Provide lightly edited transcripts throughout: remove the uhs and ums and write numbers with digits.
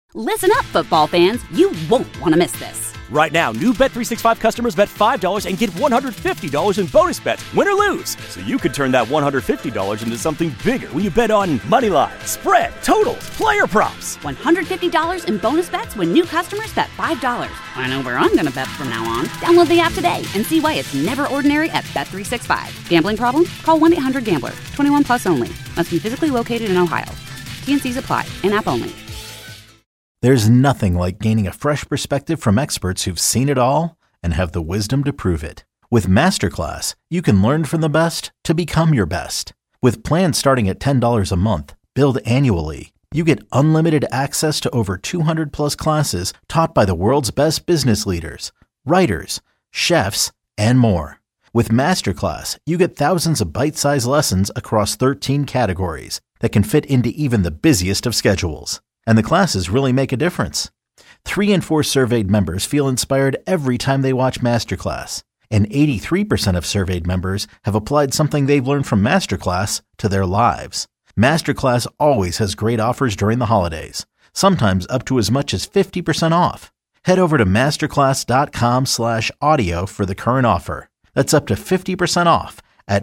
Listen up, football fans. You won't want to miss this. Right now, new Bet365 customers bet $5 and get $150 in bonus bets, win or lose. So you could turn that $150 into something bigger when you bet on moneyline, spread, totals, player props. $150 in bonus bets when new customers bet $5. I know where I'm going to bet from now on. Download the app today and see why it's never ordinary at Bet365. Gambling problem? Call 1-800-GAMBLER. 21 plus only. Must be physically located in Ohio. T&Cs apply. In-app only. There's nothing like gaining a fresh perspective from experts who've seen it all and have the wisdom to prove it. With Masterclass, you can learn from the best to become your best. With plans starting at $10 a month, billed annually, you get unlimited access to over 200 plus classes taught by the world's best business leaders, writers, chefs, and more. With Masterclass, you get thousands of bite-sized lessons across 13 categories that can fit into even the busiest of schedules. And the classes really make a difference. 3 in 4 surveyed members feel inspired every time they watch Masterclass. And 83% of surveyed members have applied something they've learned from Masterclass to their lives. Masterclass always has great offers during the holidays, sometimes up to as much as 50% off. Head over to masterclass.com/audio for the current offer. That's up to 50% off at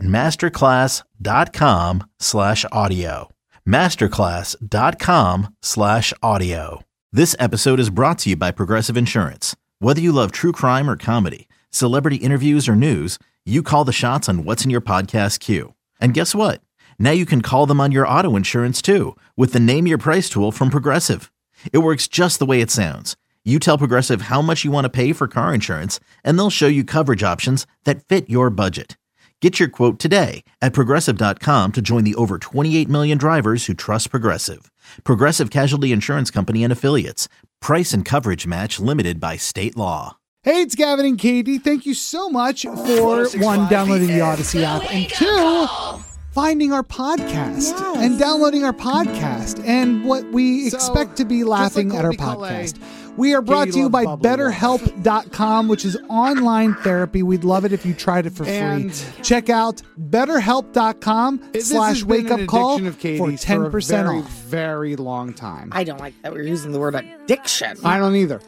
masterclass.com/audio. masterclass.com/audio. This episode is brought to you by Progressive Insurance. Whether you love true crime or comedy, celebrity interviews or news, you call the shots on what's in your podcast queue. And guess what? Now you can call them on your auto insurance too with the Name Your Price tool from Progressive. It works just the way it sounds. You tell Progressive how much you want to pay for car insurance, and they'll show you coverage options that fit your budget. Get your quote today at Progressive.com to join the over 28 million drivers who trust Progressive. Progressive Casualty Insurance Company and Affiliates. Price and coverage match limited by state law. Hey, it's Gavin and Katie. Thank you so much for, one, downloading the Odyssey app, and two, finding our podcast and downloading our podcast and what we expect to be laughing at our podcast. We are brought to you by BetterHelp.com, which is online therapy. We'd love it if you tried it for free. Check out BetterHelp.com/wakeupcall for 10% off. Very long time. I don't like that we're using the word addiction. I don't either.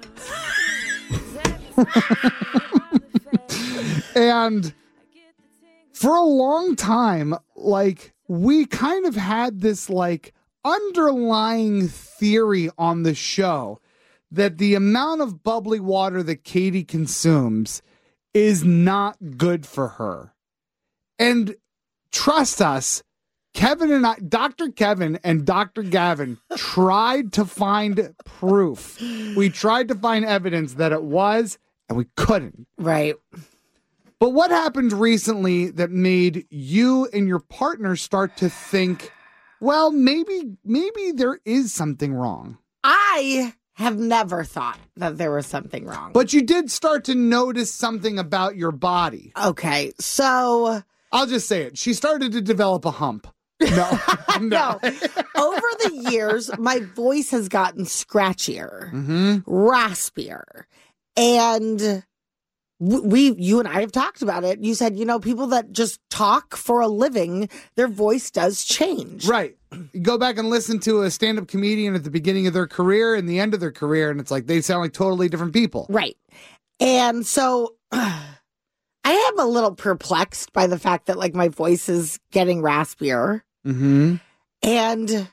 And for a long time, we kind of had this underlying theory on the show that the amount of bubbly water that Katie consumes is not good for her. And trust us, Dr. Kevin and Dr. Gavin tried to find proof. We tried to find evidence that it was, and we couldn't. Right. But what happened recently that made you and your partner start to think, well, maybe there is something wrong? I have never thought that there was something wrong. But you did start to notice something about your body. Okay, so I'll just say it. She started to develop a hump. No. No. Over the years, my voice has gotten scratchier, raspier. And you and I have talked about it. You said, people that just talk for a living, their voice does change. Right. You go back and listen to a stand-up comedian at the beginning of their career and the end of their career, and it's like they sound like totally different people. Right. And so I am a little perplexed by the fact that my voice is getting raspier. Mm-hmm. And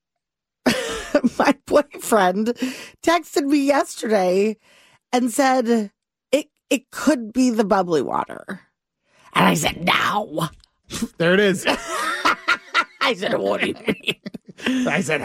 my boyfriend texted me yesterday and said, it could be the bubbly water. And I said, no. There it is. I said, what do you mean? I said,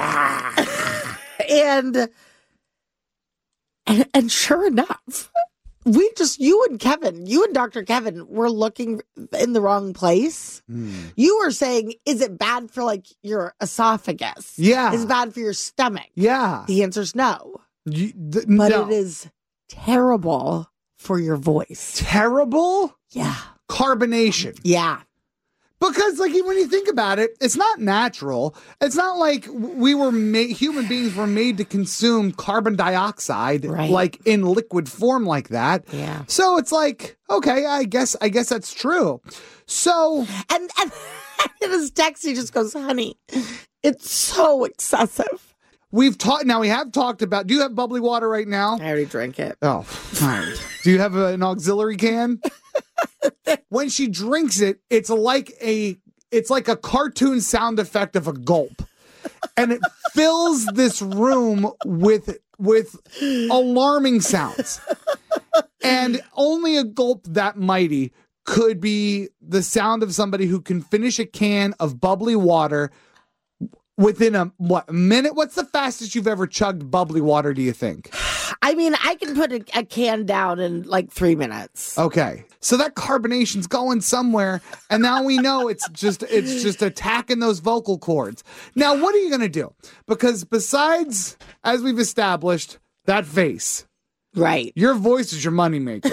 And sure enough, you and Dr. Kevin were looking in the wrong place. You were saying, is it bad for your esophagus? Yeah. Is it bad for your stomach? Yeah. The answer's no. But no. It is terrible for your voice. Terrible? Yeah. Carbonation. Yeah. Because, when you think about it, it's not natural. It's not like human beings were made to consume carbon dioxide, in liquid form like that. Yeah. So it's okay, I guess that's true. So. And in his text, he just goes, honey, it's so excessive. we have talked about, do you have bubbly water right now? I already drank it. Oh, all right. Do you have an auxiliary can? When she drinks it, it's like a cartoon sound effect of a gulp. And it fills this room with alarming sounds. And only a gulp that mighty could be the sound of somebody who can finish a can of bubbly water within a minute? What's the fastest you've ever chugged bubbly water, do you think? I mean, I can put a can down in like 3 minutes. Okay. So that carbonation's going somewhere, and now we know it's just attacking those vocal cords. Now, what are you going to do? Because besides, as we've established, that face. Right. Your voice is your moneymaker.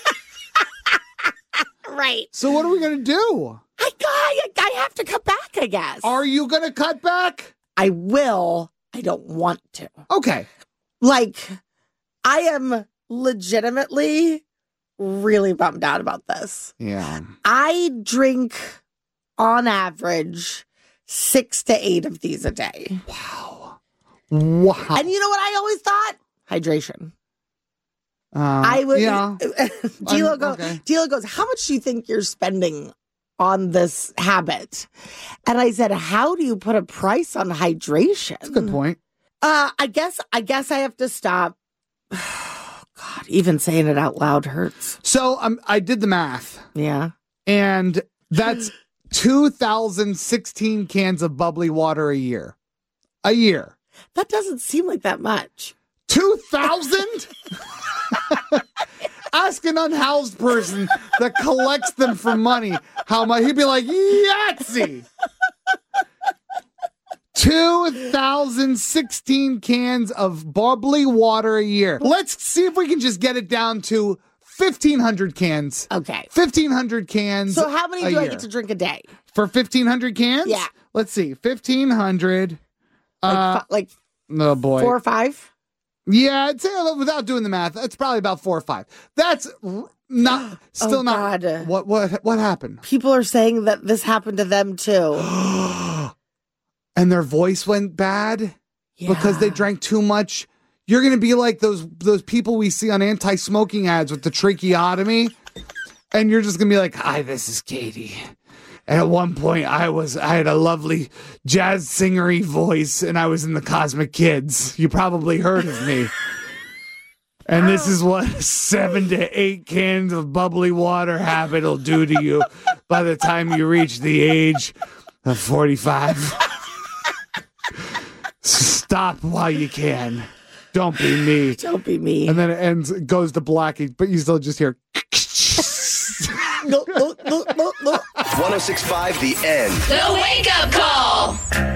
Right. So what are we going to do? I have to cut back, I guess. Are you going to cut back? I will. I don't want to. Okay. Like, I am legitimately really bummed out about this. Yeah. I drink, on average, 6 to 8 of these a day. Wow. And you know what I always thought? Hydration. I would. Yeah. Dila goes, how much do you think you're spending on this habit? And I said, how do you put a price on hydration? That's a good point. I guess I have to stop. God, even saying it out loud hurts. So I did the math. Yeah. And that's 2,016 cans of bubbly water a year. A year. That doesn't seem like that much. 2,000? Ask an unhoused person that collects them for money how much. He'd be like, Yahtzee! 2,016 cans of bubbly water a year. Let's see if we can just get it down to 1,500 cans. Okay. 1,500 cans. So how many do I year. get to drink a day? For 1,500 cans? Yeah. Let's see. 1,500. Like oh boy. 4 or 5? Yeah, I'd say without doing the math, it's probably about 4 or 5. That's not still not. God. What happened? People are saying that this happened to them too. And their voice went bad because they drank too much. You're going to be like those people we see on anti-smoking ads with the tracheotomy. And you're just going to be like, hi, this is Katie. And at one point I had a lovely jazz singery voice and I was in the Cosmic Kids. You probably heard of me. And this is what 7 to 8 cans of bubbly water habit will do to you by the time you reach the age of 45. Stop while you can. Don't be me. Don't be me. And then it goes to black, but you still just hear. No. 106.5 The End. The Wake Up Call.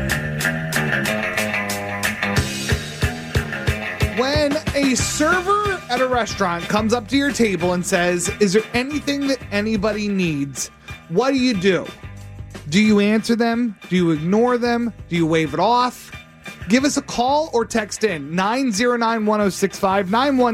When a server at a restaurant comes up to your table and says, is there anything that anybody needs? What do? Do you answer them? Do you ignore them? Do you wave it off? Give us a call or text in 909-1065,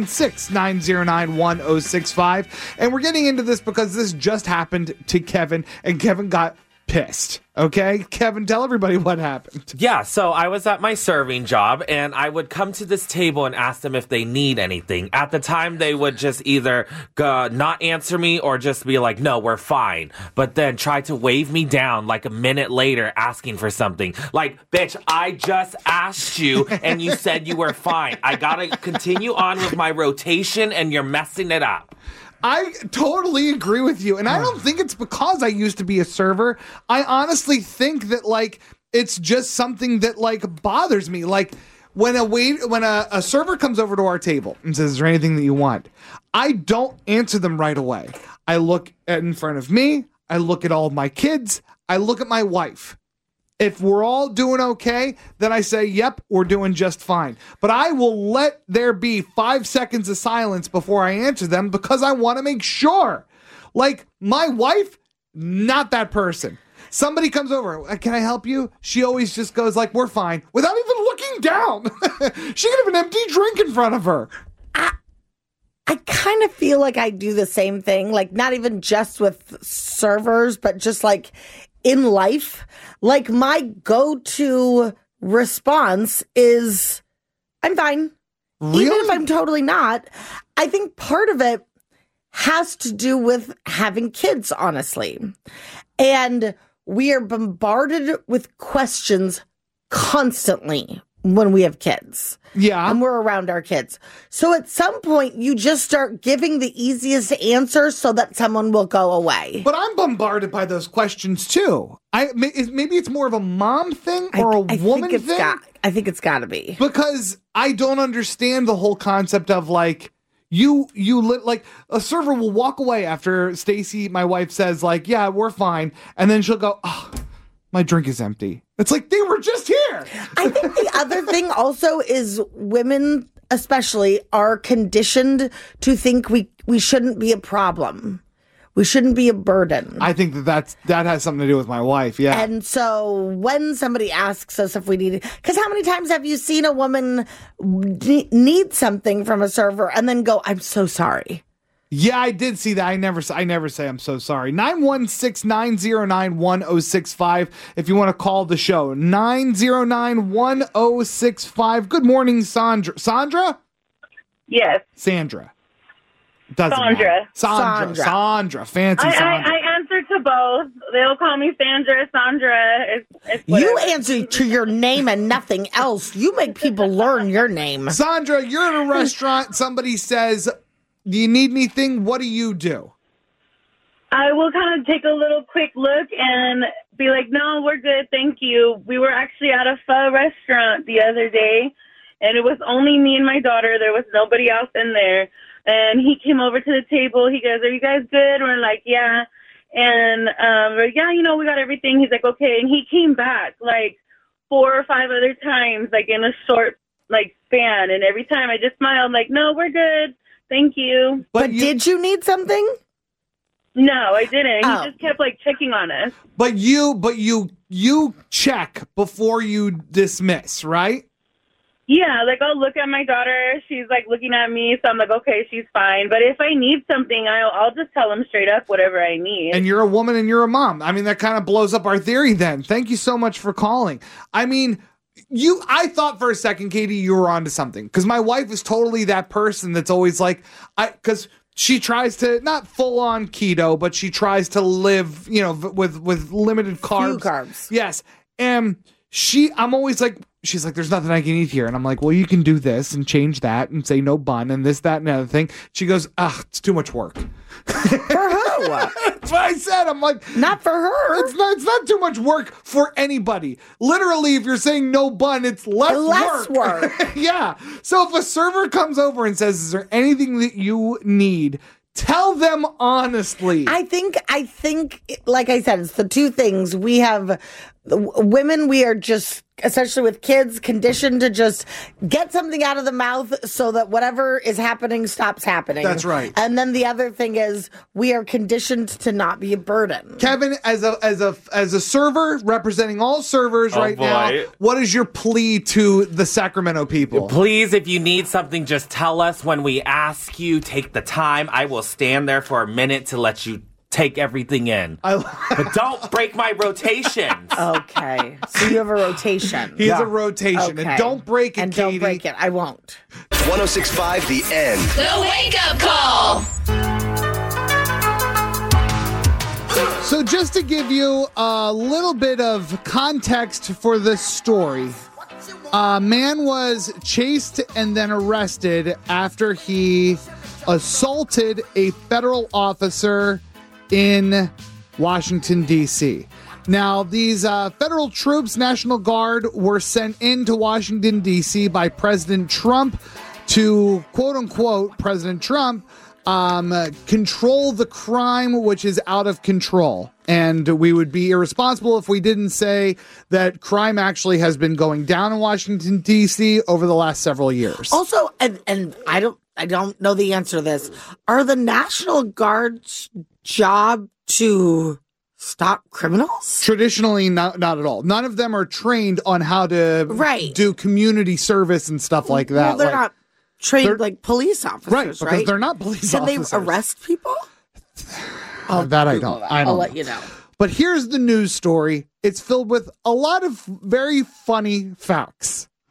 916-909-1065. And we're getting into this because this just happened to Kevin, and Kevin got pissed. Okay? Kevin, tell everybody what happened. Yeah, so I was at my serving job, and I would come to this table and ask them if they need anything. At the time, they would just either not answer me or just be like, no, we're fine. But then try to wave me down like a minute later asking for something. Like, bitch, I just asked you, and you said you were fine. I gotta continue on with my rotation, and you're messing it up. I totally agree with you. And I don't think it's because I used to be a server. I honestly think that, like, it's just something that, like, bothers me. Like, when a server comes over to our table and says, is there anything that you want? I don't answer them right away. I look in front of me. I look at all of my kids. I look at my wife. If we're all doing okay, then I say, yep, we're doing just fine. But I will let there be 5 seconds of silence before I answer them because I want to make sure. Like, my wife, not that person. Somebody comes over, can I help you? She always just goes like, we're fine, without even looking down. She could have an empty drink in front of her. I kind of feel like I do the same thing, like not even just with servers, but just like in life. Like, my go-to response is I'm fine. Really? Even if I'm totally not. I think part of it has to do with having kids, honestly. And we are bombarded with questions constantly when we have kids. Yeah. And we're around our kids. So at some point, you just start giving the easiest answer so that someone will go away. But I'm bombarded by those questions too. Maybe it's more of a mom thing or a woman thing. I think it's got to be. Because I don't understand the whole concept of like, like a server will walk away after Stacy, my wife, says like, yeah, we're fine. And then she'll go, oh, my drink is empty. It's like, they were just here. I think the other thing also is women, especially, are conditioned to think we shouldn't be a problem. We shouldn't be a burden. I think that has something to do with my wife, yeah. And so when somebody asks us if we need it, because how many times have you seen a woman need something from a server and then go, I'm so sorry? Yeah, I did see that. I never say I'm so sorry. 916-909-1065 if you want to call the show. 909-1065. Good morning, Sandra. Sandra? Yes. Sandra. Sandra. Fancy Sandra. I answer to both. They'll call me Sandra. It's you answer to your name and nothing else. You make people learn your name. Sandra, you're in a restaurant. Somebody says, do you need anything? What do? I will kind of take a little quick look and be like, no, we're good. Thank you. We were actually at a pho restaurant the other day, and it was only me and my daughter. There was nobody else in there. And he came over to the table. He goes, are you guys good? We're like, yeah. And we're like, yeah, we got everything. He's like, okay. And he came back like 4 or 5 other times, like in a short span. And every time I just smiled like, no, we're good. Thank you. But did you need something? No, I didn't. Oh. He just kept checking on us. But you check before you dismiss, right? Yeah, I'll look at my daughter. She's looking at me, so I'm like, okay, she's fine. But if I need something, I'll just tell him straight up whatever I need. And you're a woman and you're a mom. I mean, that kind of blows up our theory then. Thank you so much for calling. I mean, I thought for a second, Katie, you were onto something. Because my wife is totally that person that's always because she tries to, not full on keto, but she tries to live, with limited carbs. Few carbs. Yes. And I'm always like, she's like, there's nothing I can eat here. And I'm like, well, you can do this and change that and say no bun and this, that, and the other thing. She goes, it's too much work. For who? That's what I said. I'm like, not for her. It's not too much work for anybody. Literally, if you're saying no bun, it's less work. Yeah. So if a server comes over and says, is there anything that you need? Tell them honestly. I think, like I said, it's the two things. We have women, we are just, especially with kids, conditioned to just get something out of the mouth so that whatever is happening stops happening. That's right. And then the other thing is we are conditioned to not be a burden. Kevin, as a server representing all servers now, what is your plea to the Sacramento people? Please, if you need something, just tell us when we ask you. Take the time. I will stand there for a minute to let you take everything in. But don't break my rotations. Okay. So you have a rotation. He has a rotation. Okay. And don't break it, and Katie. Don't break it. I won't. 106.5 The End. The Wake Up Call. So just to give you a little bit of context for this story, a man was chased and then arrested after he assaulted a federal officer in Washington, D.C. Now, these federal troops, National Guard, were sent into Washington, D.C. by President Trump to, quote-unquote, President Trump, control the crime which is out of control. And we would be irresponsible if we didn't say that crime actually has been going down in Washington, D.C. over the last several years. Also, and I don't know the answer to this. Are the National Guard's job to stop criminals? Traditionally, not at all. None of them are trained on how to do community service and stuff like that. Well, they're not trained like police officers, right? Because they're not police officers. Can they arrest people? That I don't. I'll let you know. But here's the news story. It's filled with a lot of very funny facts.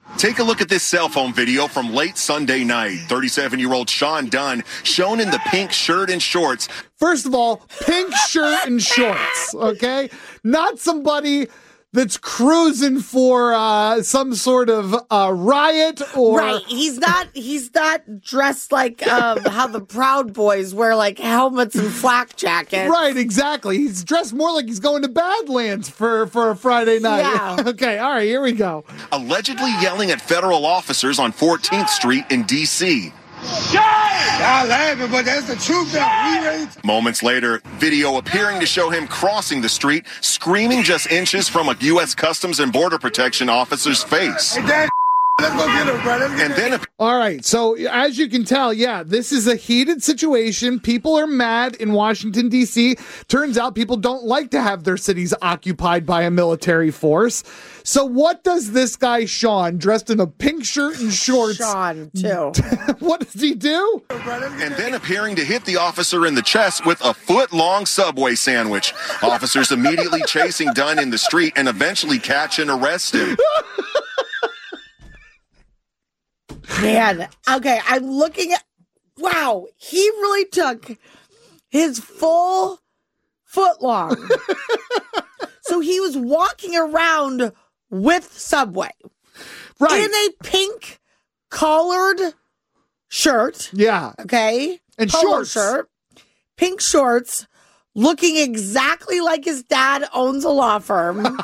Take a look at this cell phone video from late Sunday night. 37-year-old Sean Dunn, shown in the pink shirt and shorts. First of all, pink shirt and shorts, okay? Not somebody that's cruising for some sort of riot or right. He's not dressed like how the Proud Boys wear like helmets and flak jackets. Right, exactly. He's dressed more like he's going to Badlands for a Friday night. Yeah. Okay, all right, here we go. Allegedly yelling at federal officers on 14th Street in D.C. Y'all laughing, but that's the truth. Moments later, video appearing to show him crossing the street, screaming just inches from a U.S. Customs and Border Protection officer's face. Hey, Dad, let's go get him, brother. And then all right, so as you can tell, yeah, this is a heated situation. People are mad in Washington, D.C. Turns out people don't like to have their cities occupied by a military force. So what does this guy, Sean, dressed in a pink shirt and shorts... Sean, too. What does he do? And then appearing to hit the officer in the chest with a foot-long Subway sandwich. Officers immediately chasing Dunn in the street and eventually catch and arrest him. Man, okay, I'm looking at... Wow, he really took his full foot long. So he was walking around with Subway. Right. In a pink collared shirt. Yeah. Okay? And Polo shorts. shirt. Pink shorts. Looking exactly like his dad owns a law firm.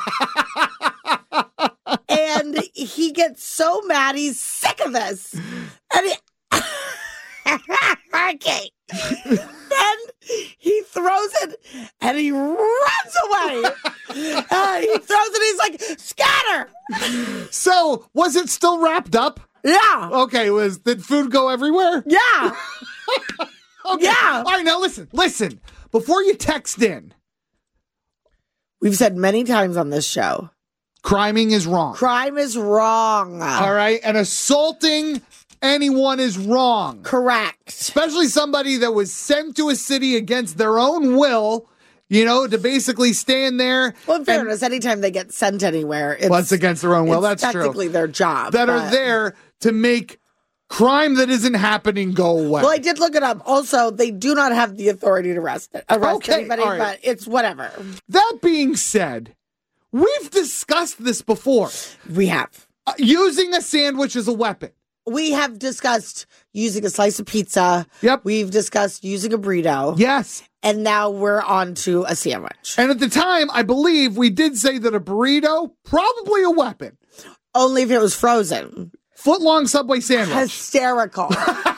And he gets so mad, he's sick of this. And okay. Then he throws it and he runs away. He throws it, he's like, scatter. So, was it still wrapped up? Yeah. Okay, did food go everywhere? Yeah. Okay. Yeah. All right, now listen. Before you text in. We've said many times on this show. Criming is wrong. Crime is wrong. All right, and assaulting anyone is wrong. Correct. Especially somebody that was sent to a city against their own will, to basically stand there. Well, in fairness, anytime they get sent anywhere, it's against their own will. That's true. technically their job. That are there to make crime that isn't happening go away. Well, I did look it up. Also, they do not have the authority to arrest anybody, all right. but it's whatever. That being said, we've discussed this before. We have. Using a sandwich as a weapon. We have discussed using a slice of pizza. Yep. We've discussed using a burrito. Yes. And now we're on to a sandwich. And at the time, I believe we did say that a burrito, probably a weapon. Only if it was frozen. Foot-long Subway sandwich. Hysterical.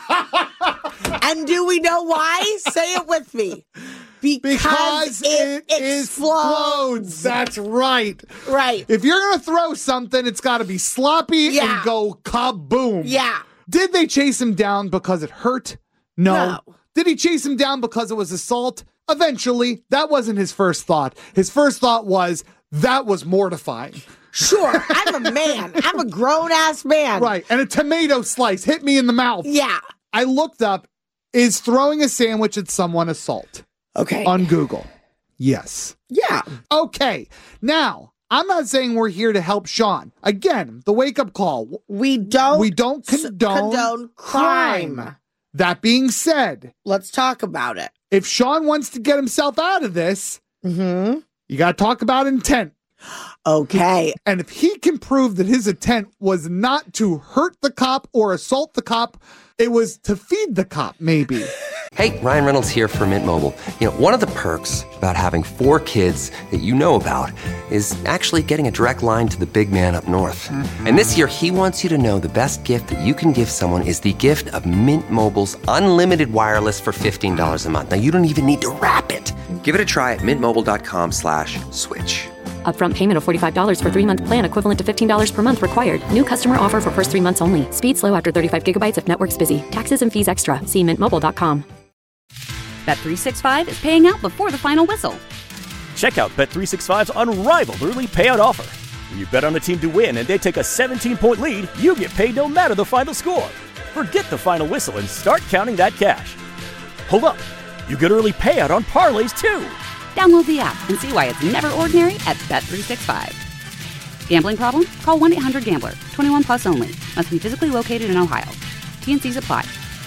And do we know why? Say it with me. Because it explodes. That's right. Right. If you're going to throw something, it's got to be sloppy and go kaboom. Yeah. Did they chase him down because it hurt? No. No. Did he chase him down because it was assault? Eventually. That wasn't his first thought. His first thought was, that was mortifying. Sure, I'm a man. I'm a grown-ass man. Right, and a tomato slice hit me in the mouth. Yeah. I looked up, is throwing a sandwich at someone assault? Okay. On Google. Yes. Yeah. Okay. Now, I'm not saying we're here to help Sean. Again, the wake-up call. We don't condone crime. That being said, let's talk about it. If Sean wants to get himself out of this, you got to talk about intent. Okay. And if he can prove that his intent was not to hurt the cop or assault the cop, it was to feed the cop, maybe. Hey, Ryan Reynolds here from Mint Mobile. One of the perks about having 4 kids that you know about is actually getting a direct line to the big man up north. And this year, he wants you to know the best gift that you can give someone is the gift of Mint Mobile's unlimited wireless for $15 a month. Now, you don't even need to wrap it. Give it a try at mintmobile.com/switch. Upfront payment of $45 for 3-month plan equivalent to $15 per month required. New customer offer for first 3 months only. Speed slow after 35 gigabytes if network's busy. Taxes and fees extra. See mintmobile.com. Bet365 is paying out before the final whistle. Check out Bet365's unrivaled early payout offer. When you bet on a team to win and they take a 17-point lead, you get paid no matter the final score. Forget the final whistle and start counting that cash. Hold up. You get early payout on parlays, too. Download the app and see why it's never ordinary at Bet365. Gambling problem? Call 1-800-GAMBLER. 21 plus only. Must be physically located in Ohio. T&Cs apply.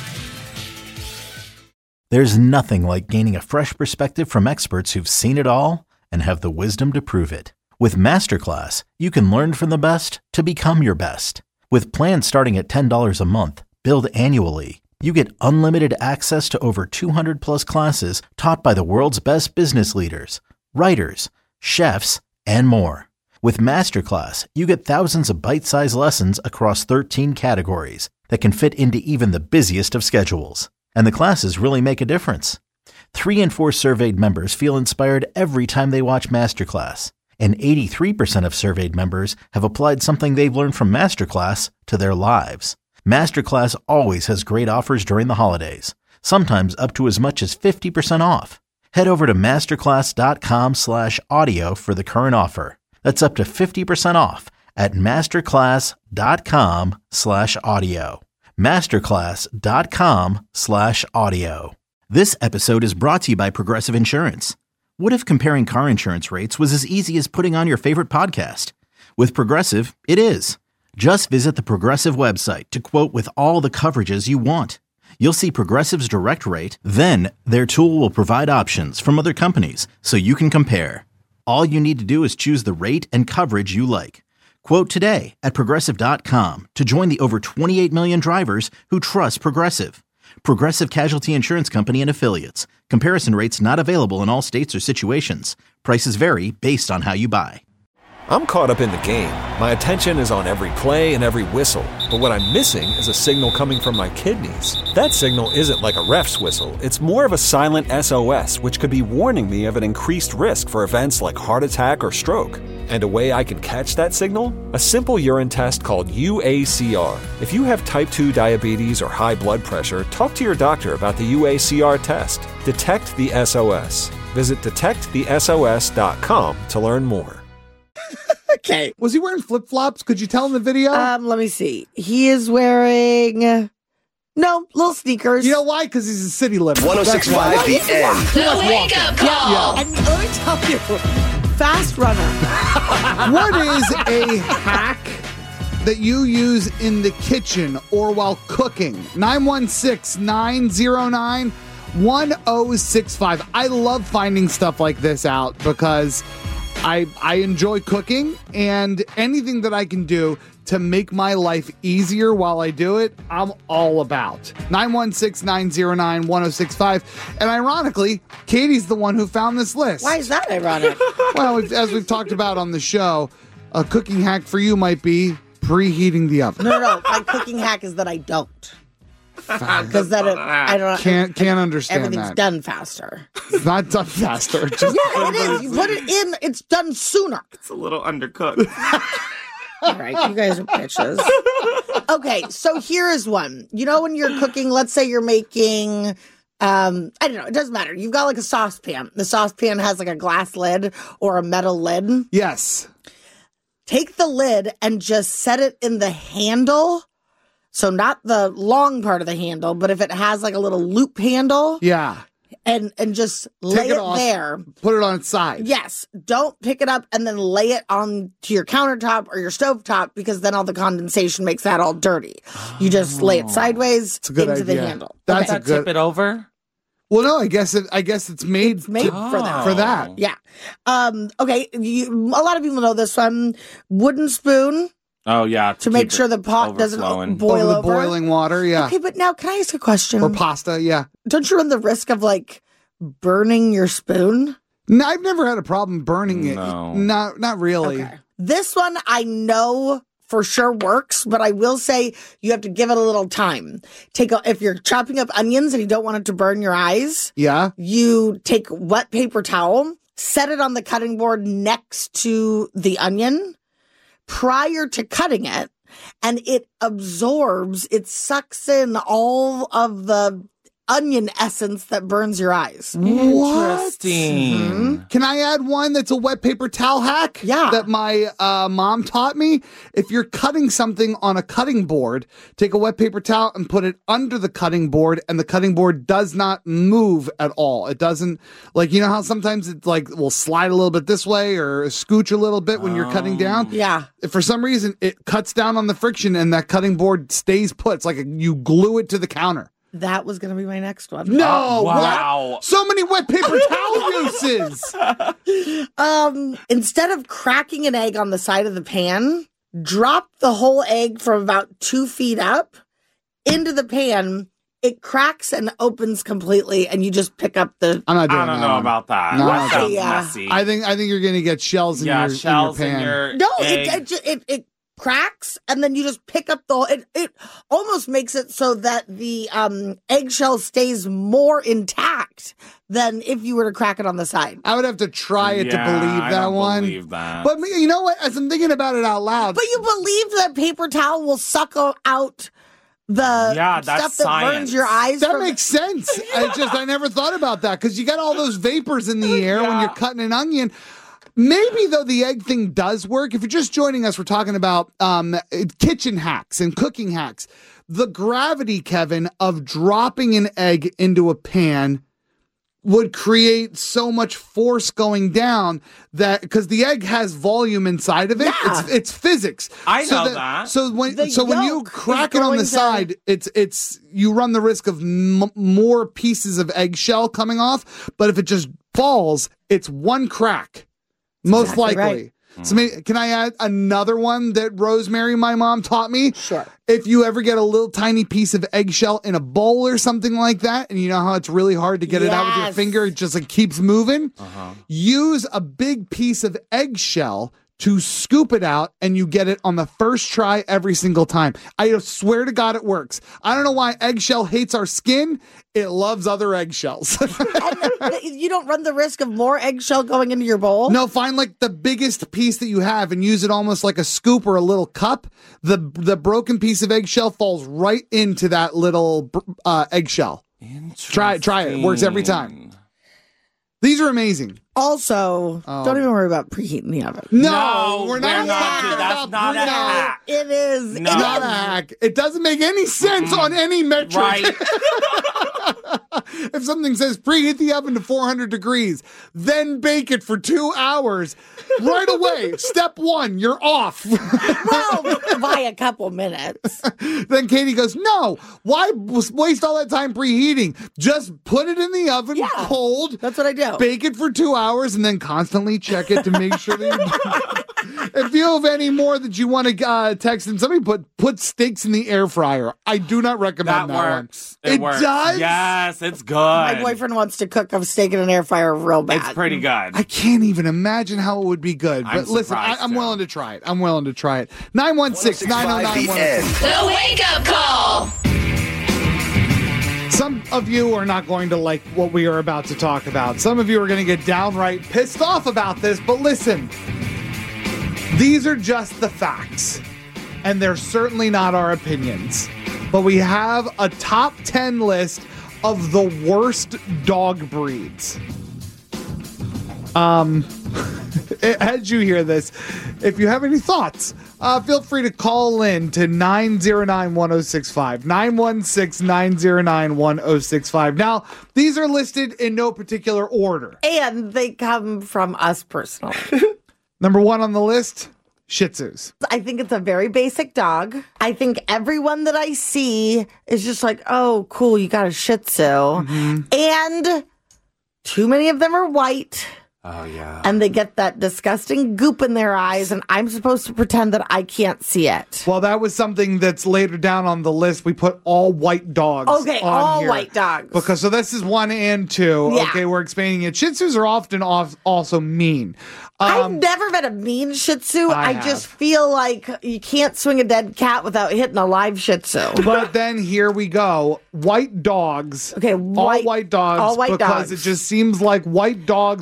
There's nothing like gaining a fresh perspective from experts who've seen it all and have the wisdom to prove it. With Masterclass, you can learn from the best to become your best. With plans starting at $10 a month, billed annually, you get unlimited access to over 200 plus classes taught by the world's best business leaders, writers, chefs, and more. With Masterclass, you get thousands of bite-sized lessons across 13 categories that can fit into even the busiest of schedules. And the classes really make a difference. 3 in 4 surveyed members feel inspired every time they watch Masterclass. And 83% of surveyed members have applied something they've learned from Masterclass to their lives. Masterclass always has great offers during the holidays, sometimes up to as much as 50% off. Head over to masterclass.com/audio for the current offer. That's up to 50% off at masterclass.com/audio. masterclass.com/audio. This episode is brought to you by Progressive Insurance. What if comparing car insurance rates was as easy as putting on your favorite podcast? With Progressive, it is. Just visit the Progressive website to quote with all the coverages you want. You'll see Progressive's direct rate, then their tool will provide options from other companies so you can compare. All you need to do is choose the rate and coverage you like. Quote today at Progressive.com to join the over 28 million drivers who trust Progressive. Progressive Casualty Insurance Company and Affiliates. Comparison rates not available in all states or situations. Prices vary based on how you buy. I'm caught up in the game. My attention is on every play and every whistle. But what I'm missing is a signal coming from my kidneys. That signal isn't like a ref's whistle. It's more of a silent SOS, which could be warning me of an increased risk for events like heart attack or stroke. And a way I can catch that signal? A simple urine test called UACR. If you have type 2 diabetes or high blood pressure, talk to your doctor about the UACR test. Detect the SOS. Visit detectthesos.com to learn more. Okay. Was he wearing flip-flops? Could you tell in the video? Let me see. He is wearing... No, little sneakers. You know why? Because he's a city limit. 106.5 The End. The wake-up call. And let me tell you, fast runner. What is a hack that you use in the kitchen or while cooking? 916-909-1065. I love finding stuff like this out because I enjoy cooking, and anything that I can do to make my life easier while I do it, I'm all about. 916-909-1065. And ironically, Katie's the one who found this list. Why is that ironic? Well, as we've talked about on the show, a cooking hack for you might be preheating the oven. No. My cooking hack is that I don't. Because then I don't can't understand everything's that. done faster. It's not done faster. Just yeah, it is. You put it in, it's done sooner. It's a little undercooked. All right, you guys are bitches. Okay, so here is one. You know when you're cooking, let's say you're making, I don't know, it doesn't matter. You've got like a saucepan. The saucepan has like a glass lid or a metal lid. Yes. Take the lid and just set it in the handle. So not the long part of the handle, but if it has like a little loop handle. Yeah. And just lay it off, there. Put it on its side. Yes. Don't pick it up and then lay it on to your countertop or your stovetop because then all the condensation makes that all dirty. You just lay it sideways into the handle. That's a good. Tip it over. Well, no, I guess it's made for that. For that. Yeah. Okay. A lot of people know this one. Wooden spoon. Oh, yeah. To make sure the pot doesn't boil over. Boiling water, yeah. Okay, but now can I ask a question? Or pasta, yeah. Don't you run the risk of like burning your spoon? No, I've never had a problem burning it. No. Not really. Okay. This one I know for sure works, but I will say you have to give it a little time. If you're chopping up onions and you don't want it to burn your eyes, you take wet paper towel, set it on the cutting board next to the onion prior to cutting it, and it absorbs, it sucks in all of the onion essence that burns your eyes. Interesting. Can I add one that's a wet paper towel hack? Yeah. That my mom taught me? If you're cutting something on a cutting board, take a wet paper towel and put it under the cutting board, and the cutting board does not move at all. It doesn't, like, you know how sometimes it like will slide a little bit this way or scooch a little bit when you're cutting down? Yeah. If for some reason it cuts down on the friction and that cutting board stays put. It's like you glue it to the counter. That was going to be my next one. No, wow. what? So many wet paper towel uses. Instead of cracking an egg on the side of the pan, drop the whole egg from about 2 feet up into the pan. It cracks and opens completely, and you just pick up the. I'm not doing I don't know about that. No, That sounds yeah. messy. I think you're going to get shells in your shells in your pan. in your No, egg. it cracks, and then you just pick up the. It almost makes it so that the eggshell stays more intact than if you were to crack it on the side. I would have to try it to believe I that don't one. believe that. But you know what? As I'm thinking about it out loud, But you believe that paper towel will suck out the Yeah, that's stuff that burns science. your eyes? that from- makes sense. I never thought about that because you got all those vapors in the air when you're cutting an onion. Maybe, though, the egg thing does work. If you're just joining us, we're talking about kitchen hacks and cooking hacks. The gravity, Kevin, of dropping an egg into a pan would create so much force going down that because the egg has volume inside of it, Yeah. it's physics. I know that. So when The you yolk crack is it on the going to- side, it's you run the risk of more pieces of eggshell coming off. But if it just falls, it's one crack. Most exactly likely. right. So can I add another one that Rosemary, my mom, taught me? Sure. If you ever get a little tiny piece of eggshell in a bowl or something like that, and you know how it's really hard to get it out with your Yes. finger, it just like keeps moving. Use a big piece of eggshell to scoop it out, and you get it on the first try every single time. I swear to God it works. I don't know why eggshell hates our skin. It loves other eggshells. And you don't run the risk of more eggshell going into your bowl? No, find like the biggest piece that you have and use it almost like a scoop or a little cup. The broken piece of eggshell falls right into that little eggshell. Try it. It works every time. These are amazing. Also, don't even worry about preheating the oven. No, we're not talking about That's not a hack. It is. No. It not a is. hack. It doesn't make any sense on any metric. Right. If something says preheat the oven to 400 degrees, then bake it for 2 hours, right away, step one, you're off. Well, by a couple minutes. Then Katie goes, no, why waste all that time preheating? Just put it in the oven cold. That's what I do. Bake it for 2 hours and then constantly check it to make sure that if you have any more that you want to text in, somebody put steaks in the air fryer. I do not recommend that works. one. It works. does? Yes, it's good. My boyfriend wants to cook a steak in an air fryer real bad. It's pretty good. I can't even imagine how it would be good. I'm But listen, surprised, I'm too. willing to try it. 916-909-1065. The end. The Wake Up Call. Some of you are not going to like what we are about to talk about. Some of you are going to get downright pissed off about this, but listen, these are just the facts, and they're certainly not our opinions. But we have a top 10 list of the worst dog breeds. As you hear this, if you have any thoughts, feel free to call in to 909-1065, 916-909-1065. Now, these are listed in no particular order. And they come from us personally. Number one on the list, Shih Tzus. I think it's a very basic dog. I think everyone that I see is just like, oh, cool, you got a Shih Tzu. And too many of them are white. Oh, yeah. And they get that disgusting goop in their eyes, and I'm supposed to pretend that I can't see it. Well, that was something that's later down on the list. We put all white dogs. Okay, on all here. white dogs. So this is 1 and 2. Yeah. Okay, we're expanding it. Shih Tzus are often also mean. I've never met a mean Shih Tzu. I just feel like you can't swing a dead cat without hitting a live Shih Tzu. But then here we go. White dogs. Okay, all white dogs. all white because dogs. it just seems like white dogs just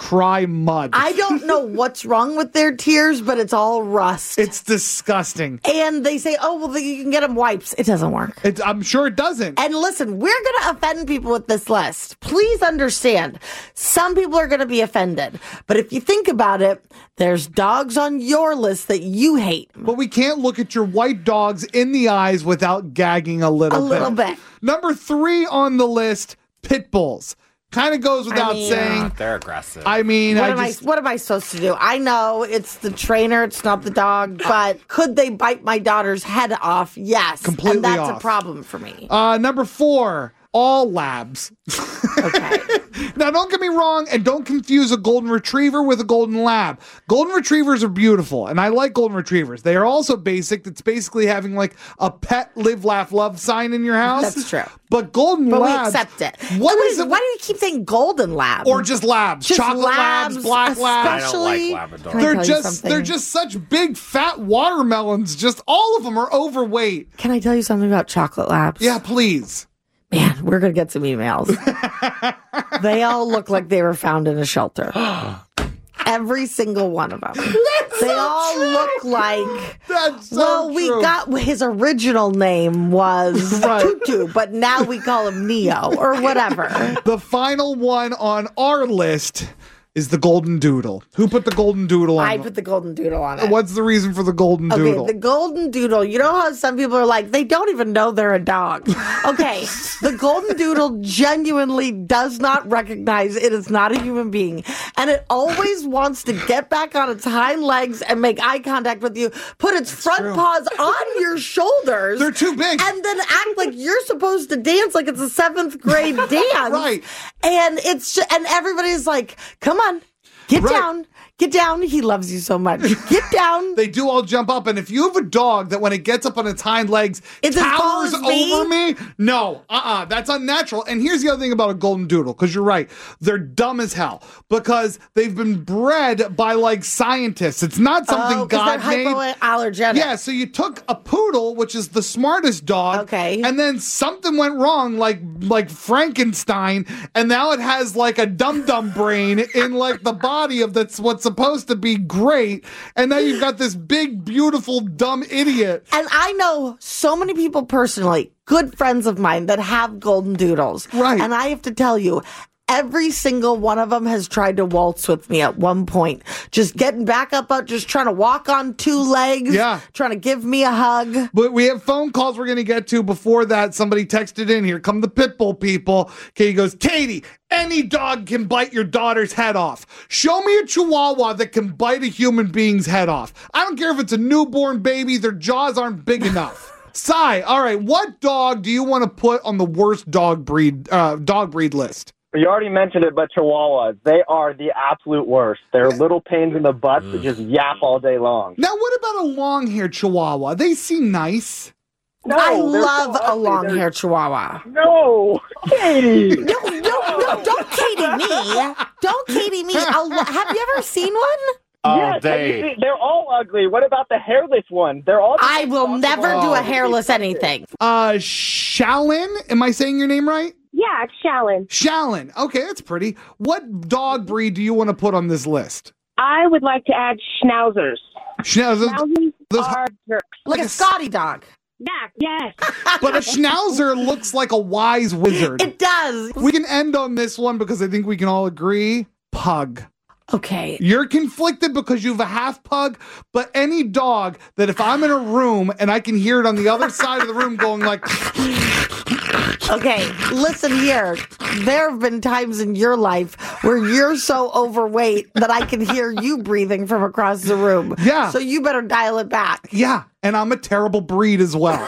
cry mud. I don't know what's wrong with their tears, but it's all rust. It's disgusting. And they say, oh, well, you can get them wipes. It doesn't work. I'm sure it doesn't. And listen, we're going to offend people with this list. Please understand, some people are going to be offended. But if you think about it, there's dogs on your list that you hate. But we can't look at your white dogs in the eyes without gagging a little bit. Number 3 on the list, pit bulls. Kind of goes without saying. They're aggressive. I mean, what am I supposed to do? I know it's the trainer, it's not the dog, but could they bite my daughter's head off? Yes. Completely and that's off. a problem for me. Number 4, all labs. Okay. Now, don't get me wrong, and don't confuse a golden retriever with a golden lab. Golden retrievers are beautiful, and I like golden retrievers. They are also basic. It's basically having like a pet live, laugh, love sign in your house. That's true. But golden labs. We accept it. Why do you keep saying golden lab? Or just labs. Just chocolate labs, black labs. I don't like Labradors. They're just such big fat watermelons. Just all of them are overweight. Can I tell you something about chocolate labs? Yeah, please. Man, we're going to get some emails. They all look like they were found in a shelter. Every single one of them. They all look like. That's so we got his original name was Tutu, but now we call him Neo or whatever. The final one on our list is the golden doodle. Who put the golden doodle on? I put the golden doodle on it. What's the reason for the golden doodle? Okay, the golden doodle. You know how some people are like, they don't even know they're a dog. Okay, the golden doodle genuinely does not recognize it is not a human being. And it always wants to get back on its hind legs and make eye contact with you, put its front paws on your shoulders. They're too big. And then act like you're supposed to dance like it's a 7th grade dance. Right. And and everybody's like, come on, get down. Get down. He loves you so much. Get down. They do all jump up. And if you have a dog that when it gets up on its hind legs, it's towers over me, no, that's unnatural. And here's the other thing about a golden doodle, because you're right. They're dumb as hell because they've been bred by like scientists. It's not something God made. They're hypoallergenic. Yeah, so you took a poodle, which is the smartest dog, and then something went wrong, like Frankenstein, and now it has like a dum-dum brain in like the body of that's what's supposed to be great, and now you've got this big, beautiful, dumb idiot. And I know so many people personally, good friends of mine, that have golden doodles. Right. And I have to tell you, every single one of them has tried to waltz with me at one point. Just getting back up, just trying to walk on 2 legs. Yeah. Trying to give me a hug. But we have phone calls we're going to get to. Before that, somebody texted in here. Come the Pitbull people. Okay, he goes, Katie, any dog can bite your daughter's head off. Show me a Chihuahua that can bite a human being's head off. I don't care if it's a newborn baby. Their jaws aren't big enough. Sai, all right, what dog do you want to put on the worst dog breed list? You already mentioned it, but Chihuahuas, they are the absolute worst. They're little pains in the butt that just yap all day long. Now, what about a long-haired Chihuahua? They seem nice. No, I love a long-haired Chihuahua. No, Katie. No, don't Katie me. Don't Katie me. Have you ever seen one? Yes, they're all ugly. What about the hairless one? They're all. I will never do a hairless anything. Shallon, am I saying your name right? Yeah, it's Shallon. Shallon. Okay, that's pretty. What dog breed do you want to put on this list? I would like to add Schnauzers. Schnauzers are jerks. Like a Scotty dog. Yeah, yes. But a Schnauzer looks like a wise wizard. It does. We can end on this one because I think we can all agree. Pug. Okay. You're conflicted because you have a half pug, but any dog that if I'm in a room and I can hear it on the other side of the room going like... Okay, listen here. There have been times in your life where you're so overweight that I can hear you breathing from across the room. Yeah. So you better dial it back. Yeah, and I'm a terrible breed as well.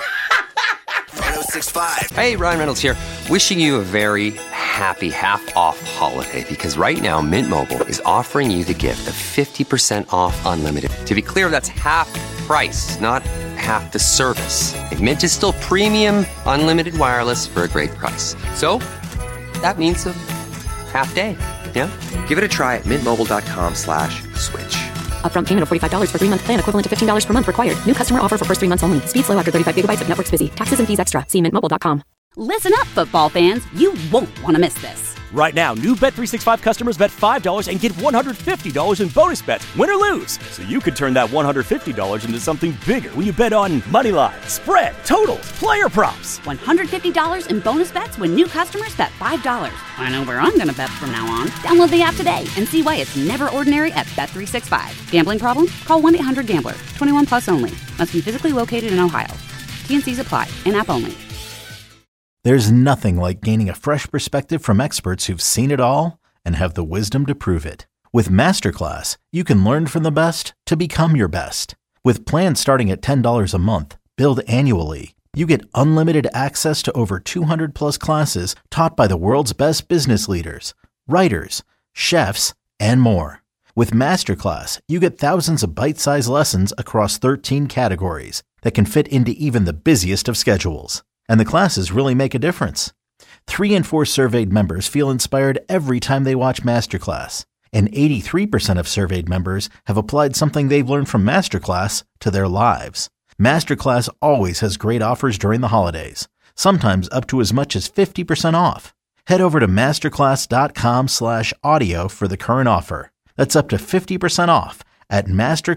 1065. Hey, Ryan Reynolds here. Wishing you a very happy half-off holiday because right now Mint Mobile is offering you the gift of 50% off unlimited. To be clear, that's half price, not half the service. And Mint is still premium unlimited wireless for a great price. So that means a half day. Yeah? Give it a try at mintmobile.com/switch. Upfront payment of $45 for 3-month plan equivalent to $15 per month required. New customer offer for first 3 months only. Speed slow after 35 gigabytes if network's busy. Taxes and fees extra. See mintmobile.com. Listen up, football fans. You won't want to miss this. Right now, new Bet365 customers bet $5 and get $150 in bonus bets, win or lose. So you could turn that $150 into something bigger when you bet on moneyline, spread, totals, player props. $150 in bonus bets when new customers bet $5. I know where I'm going to bet from now on. Download the app today and see why it's never ordinary at Bet365. Gambling problem? Call 1-800-GAMBLER. 21 plus only. Must be physically located in Ohio. T&Cs apply. In-app only. There's nothing like gaining a fresh perspective from experts who've seen it all and have the wisdom to prove it. With Masterclass, you can learn from the best to become your best. With plans starting at $10 a month, billed annually, you get unlimited access to over 200 plus classes taught by the world's best business leaders, writers, chefs, and more. With Masterclass, you get thousands of bite-sized lessons across 13 categories that can fit into even the busiest of schedules. And the classes really make a difference. 3 in 4 surveyed members feel inspired every time they watch Masterclass. And 83% of surveyed members have applied something they've learned from Masterclass to their lives. Masterclass always has great offers during the holidays, sometimes up to as much as 50% off. Head over to masterclass.com/audio for the current offer. That's up to 50% off at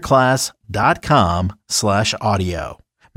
masterclass.com/audio.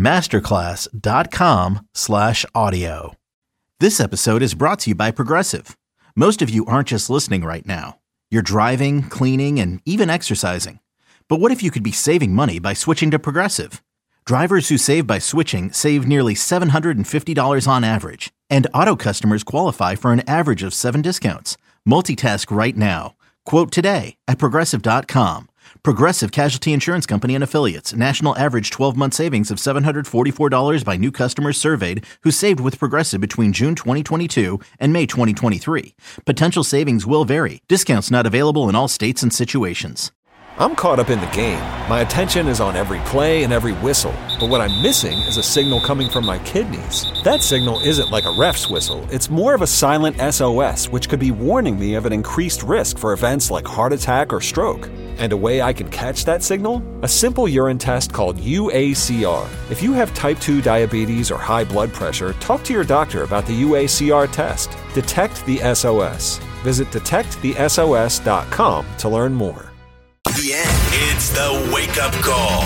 masterclass.com/audio. This episode is brought to you by Progressive. Most of you aren't just listening right now. You're driving, cleaning, and even exercising. But what if you could be saving money by switching to Progressive? Drivers who save by switching save nearly $750 on average. And auto customers qualify for an average of 7 discounts. Multitask right now. Quote today at Progressive.com. Progressive Casualty Insurance Company and Affiliates. National average 12-month savings of $744 by new customers surveyed who saved with Progressive between June 2022 and May 2023. Potential savings will vary. Discounts not available in all states and situations. I'm caught up in the game. My attention is on every play and every whistle. But what I'm missing is a signal coming from my kidneys. That signal isn't like a ref's whistle. It's more of a silent SOS, which could be warning me of an increased risk for events like heart attack or stroke. And a way I can catch that signal? A simple urine test called UACR. If you have type 2 diabetes or high blood pressure, talk to your doctor about the UACR test. Detect the SOS. Visit detectthesos.com to learn more. The end. It's the wake-up call.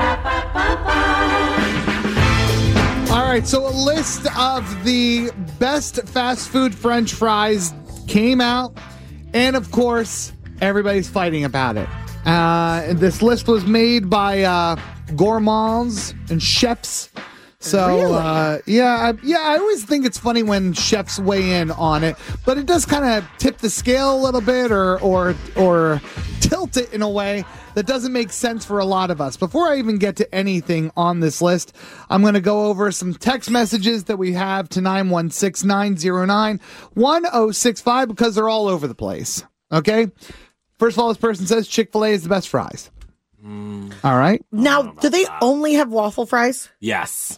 All right, so a list of the best fast food French fries came out, and of course, everybody's fighting about it. And this list was made by gourmands and chefs. So, Really? I always think it's funny when chefs weigh in on it, but it does kind of tip the scale a little bit or tilt it in a way that doesn't make sense for a lot of us. Before I even get to anything on this list, I'm going to go over some text messages that we have to 916-909-1065 because they're all over the place. Okay? First of all, this person says Chick-fil-A is the best fries. All right. Now, do they only have waffle fries? Yes.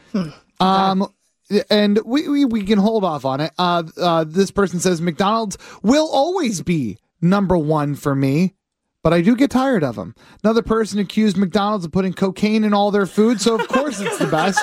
And we can hold off on it. This person says McDonald's will always be number one for me, but I do get tired of them. Another person accused McDonald's of putting cocaine in all their food, so of course it's the best.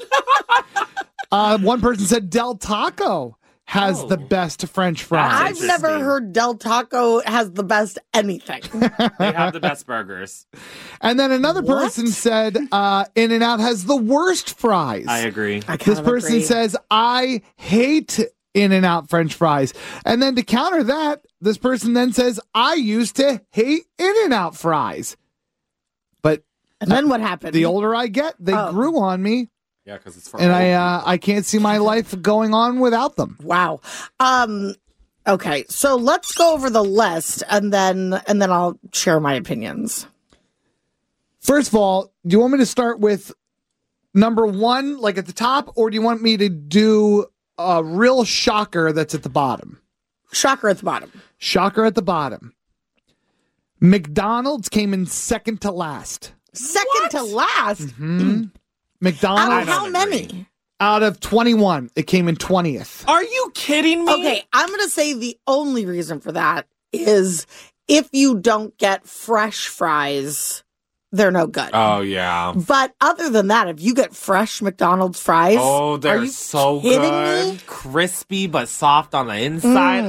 One person said Del Taco has the best French fries. I've never heard Del Taco has the best anything. They have the best burgers. And then another person said In-N-Out has the worst fries. I agree. This person says, I hate In-N-Out French fries. And then to counter that, this person then says, I used to hate In-N-Out fries. But and then what happened? The older I get, they grew on me. Yeah, because it's for and I can't see my life going on without them. Wow. Okay, so let's go over the list and then I'll share my opinions. First of all, do you want me to start with number one, like at the top, or do you want me to do a real shocker that's at the bottom? Shocker at the bottom. Shocker at the bottom. McDonald's came in second to last. Second to last? Mm-hmm. McDonald's. Out of how many? Out of 21, it came in 20th. Are you kidding me? Okay, I'm going to say the only reason for that is if you don't get fresh fries, they're no good. Oh, yeah. But other than that, if you get fresh McDonald's fries, oh, they're are you so kidding good. me? crispy but soft on the inside.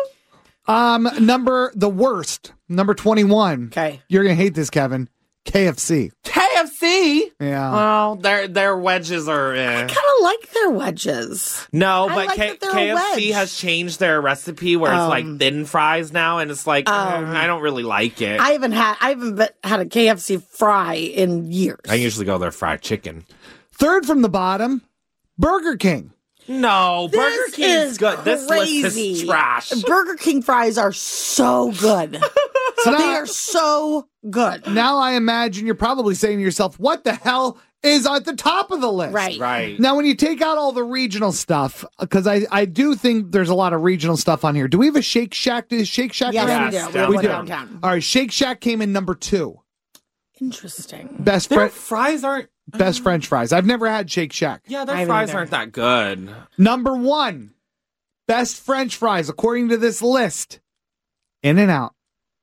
The worst, number 21. Okay. You're going to hate this, Kevin. KFC. KFC? Yeah. Well, their wedges are... I kind of like their wedges. No, I but like that they're a KFC wedge. has changed their recipe where it's like thin fries now, and it's like, I don't really like it. I haven't had a KFC fry in years. I usually go there fried chicken. Third from the bottom, Burger King. No, Burger King is good. This list crazy. is trash. Burger King fries are so good. So they are so good. Now I imagine you're probably saying to yourself, what the hell is at the top of the list? Right. Now, when you take out all the regional stuff, because I do think there's a lot of regional stuff on here. Do we have a Shake Shack? Does Shake Shack? Yes, we do. Downtown. All right, Shake Shack came in number 2. Interesting. Their fries aren't... Best French fries. I've never had Shake Shack. Yeah, their fries aren't that good. Number 1, best French fries, according to this list, In-N-Out.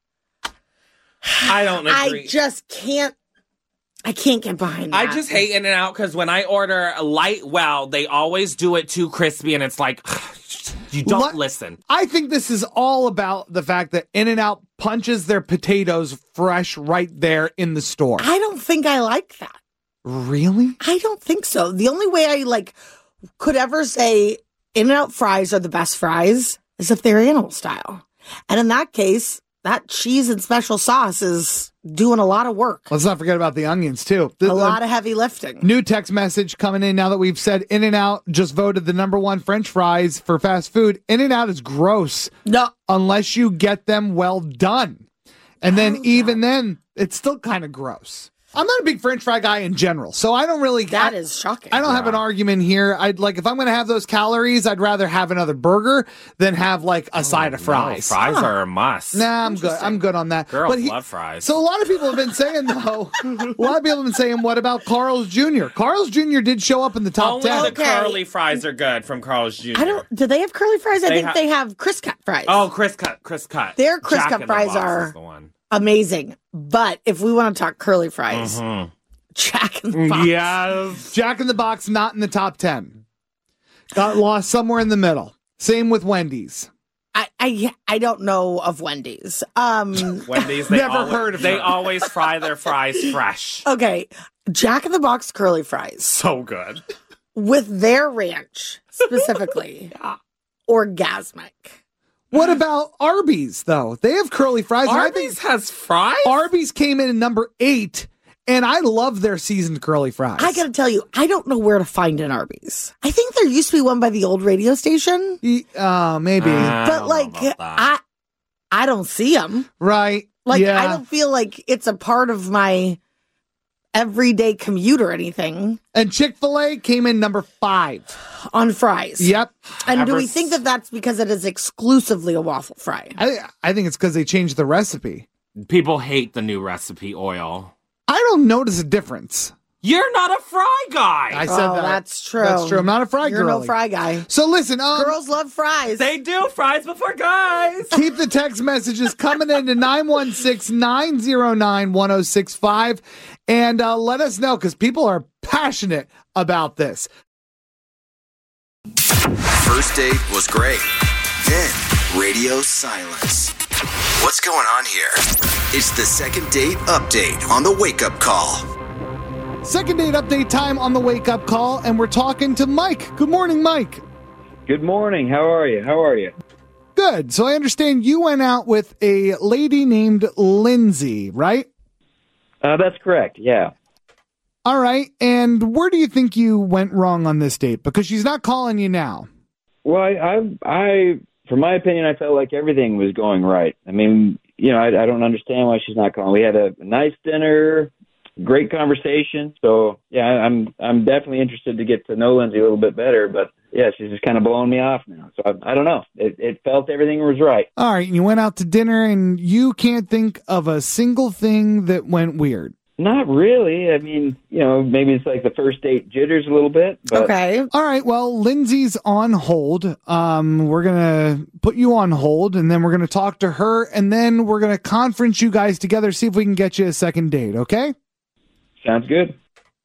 I don't agree. I just can't. I can't get behind that. I just hate In-N-Out because when I order light they always do it too crispy, and it's like, you don't listen. I think this is all about the fact that In-N-Out punches their potatoes fresh right there in the store. I don't think I like that. Really? I don't think so. The only way I could ever say In-N-Out fries are the best fries is if they're animal style. And in that case, that cheese and special sauce is doing a lot of work. Let's not forget about the onions, too. A lot of heavy lifting. New text message coming in now that we've said In-N-Out just voted the number 1 French fries for fast food. In-N-Out is gross. No. Unless you get them well done. And then even then, it's still kind of gross. I'm not a big French fry guy in general, so I don't really... That is shocking. I don't have an argument here. If I'm going to have those calories, I'd rather have another burger than have a side of fries. No, fries are a must. Nah, I'm good. I'm good on that. Girls love fries. So a lot of people have been saying, though, what about Carl's Jr.? Carl's Jr. did show up in the top 10. Only the curly fries are good from Carl's Jr. Do they have curly fries? I think they have Crisp Cut fries. Oh, Crisp Cut. Their Crisp Cut fries are amazing. But if we want to talk curly fries, Jack in the Box. Yes. Jack in the Box, not in the top 10. Got lost somewhere in the middle. Same with Wendy's. I don't know of Wendy's. Wendy's, heard of They them. always fry their fries fresh. Okay, Jack in the Box curly fries. So good. With their ranch, specifically. Orgasmic. What about Arby's, though? They have curly fries. Arby's has fries? Arby's came in at number 8, and I love their seasoned curly fries. I gotta tell you, I don't know where to find an Arby's. I think there used to be one by the old radio station. Maybe. But I don't see them. Right. I don't feel like it's a part of my everyday commute or anything. And Chick-fil-A came in number 5 on fries. Yep. And do we think that that's because it is exclusively a waffle fry? I think it's because they changed the recipe. People hate the new recipe oil. I don't notice a difference. You're not a fry guy. I said that. That's true. That's true. I'm not a fry girl. You're no fry guy. So listen, girls love fries. They do fries before guys. Keep the text messages coming in to 916-909-1065 and let us know because people are passionate about this. First date was great. Then radio silence. What's going on here? It's the second date update on the Wake Up Call. Second date update time on the Wake Up Call, and we're talking to Mike. Good morning, Mike. Good morning. How are you? Good. So I understand you went out with a lady named Lindsay, right? That's correct, yeah. All right. And where do you think you went wrong on this date? Because she's not calling you now. Well, I from my opinion, I felt like everything was going right. I mean, I don't understand why she's not calling. We had a nice dinner, great conversation. So, yeah, I'm definitely interested to get to know Lindsay a little bit better. But, yeah, she's just kind of blowing me off now. So, I don't know. It felt everything was right. All right. You went out to dinner, and you can't think of a single thing that went weird. Not really. I mean, maybe it's like the first date jitters a little bit. But... Okay. All right. Well, Lindsay's on hold. We're going to put you on hold, and then we're going to talk to her, and then we're going to conference you guys together, see if we can get you a second date, okay? Sounds good.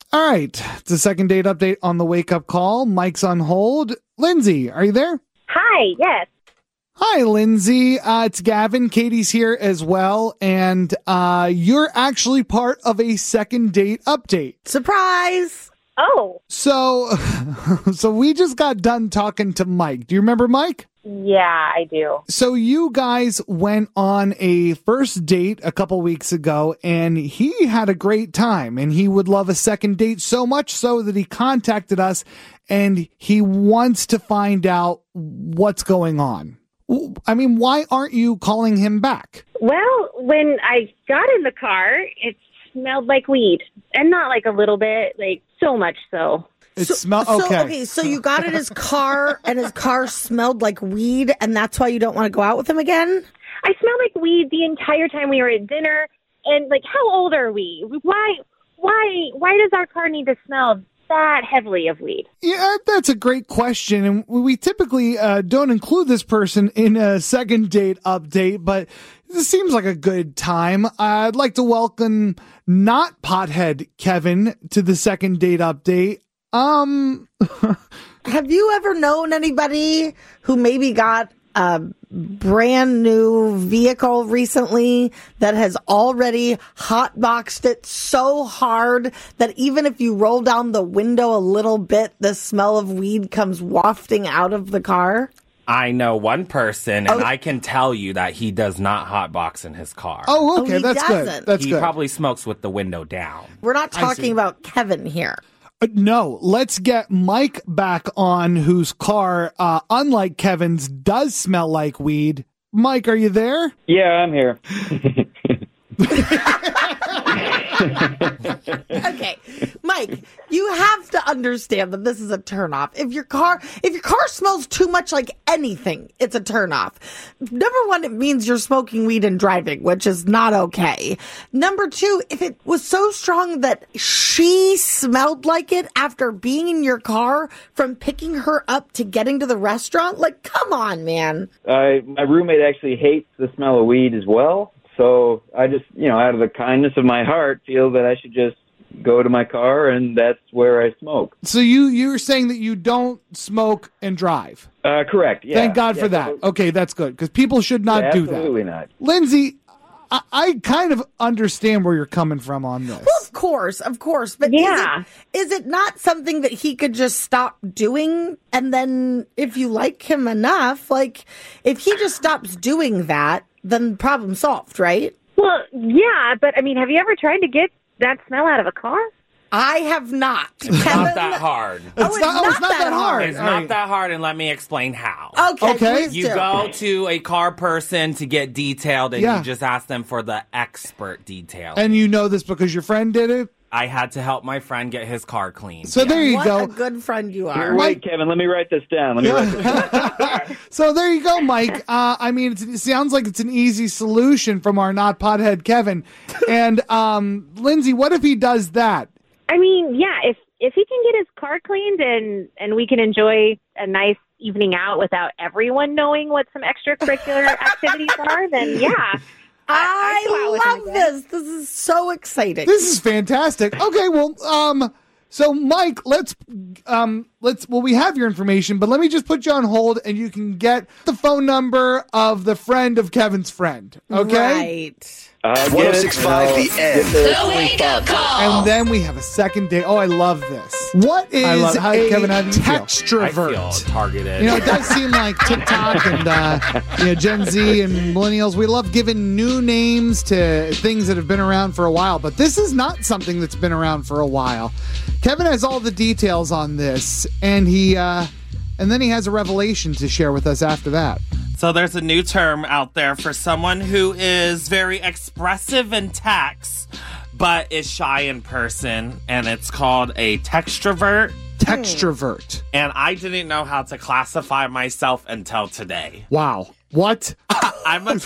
All right. It's a second date update on the wake up call. Mike's on hold. Lindsay, are you there? Hi, yes. Hi, Lindsay. It's Gavin. Katie's here as well. And you're actually part of a second date update. Surprise! Oh. So we just got done talking to Mike. Do you remember Mike? Yeah, I do. So you guys went on a first date a couple weeks ago, and he had a great time, and he would love a second date so much so that he contacted us, and he wants to find out what's going on. I mean, why aren't you calling him back? Well, when I got in the car, it smelled like weed. And not like a little bit, like so much so. So you got in his car and his car smelled like weed, and that's why you don't want to go out with him again? I smelled like weed the entire time we were at dinner. And like, how old are we? Why does our car need to smell that heavily of weed? Yeah, that's a great question. And we typically don't include this person in a second date update, but this seems like a good time. I'd like to welcome not pothead Kevin to the second date update. Have you ever known anybody who maybe got a brand new vehicle recently that has already hotboxed it so hard that even if you roll down the window a little bit, the smell of weed comes wafting out of the car? I know one person, and I can tell you that he does not hotbox in his car. Oh, okay, that's doesn't. good. He probably smokes with the window down. We're not talking about Kevin here. No, let's get Mike back on, whose car, unlike Kevin's, does smell like weed. Mike, are you there? Yeah, I'm here. Okay, Mike, you have to understand that this is a turnoff. If your car smells too much like anything, it's a turnoff. Number one, it means you're smoking weed and driving, which is not okay. Number two, if it was so strong that she smelled like it after being in your car from picking her up to getting to the restaurant, like, come on, man. My roommate actually hates the smell of weed as well. So I just, out of the kindness of my heart, feel that I should just go to my car, and that's where I smoke. So you're saying that you don't smoke and drive? Correct, yeah. Thank God for that. Okay, that's good, because people should not do that. Absolutely not. Lindsay, I kind of understand where you're coming from on this. Well, of course. But yeah. Is it not something that he could just stop doing? And then if you like him enough, like, if he just stops doing that, then problem solved, right? Well, yeah, but I mean, have you ever tried to get that smell out of a car? I have not. It's not that hard. It's not that hard. It's not that hard, and let me explain how. Okay. Please You do. go to a car person to get detailed, and Yeah. you just ask them for the expert detail. And you know this because your friend did it? I had to help my friend get his car cleaned. So there you What go. a good friend you Here, are. wait, Kevin, let me write this down. So there you go, Mike. I mean, it sounds like it's an easy solution from our not pothead Kevin. And Lindsay, what if he does that? I mean, yeah, if he can get his car cleaned and we can enjoy a nice evening out without everyone knowing what some extracurricular activities are, then yeah. I love this. This is so exciting. This is fantastic. Okay, well, so Mike, we have your information, but let me just put you on hold, and you can get the phone number of the friend of Kevin's friend. Okay. Right. 1065 The End. The Wake Up Call. And then we have a second date. Oh, I love this. What is Kevin, a how do you feel? textrovert? I feel targeted. It does seem like TikTok and Gen Z and millennials, we love giving new names to things that have been around for a while, but this is not something that's been around for a while. Kevin has all the details on this, and then he has a revelation to share with us after that. So there's a new term out there for someone who is very expressive in text, but is shy in person, and it's called a textrovert. Textrovert. And I didn't know how to classify myself until today. Wow. What? I'm a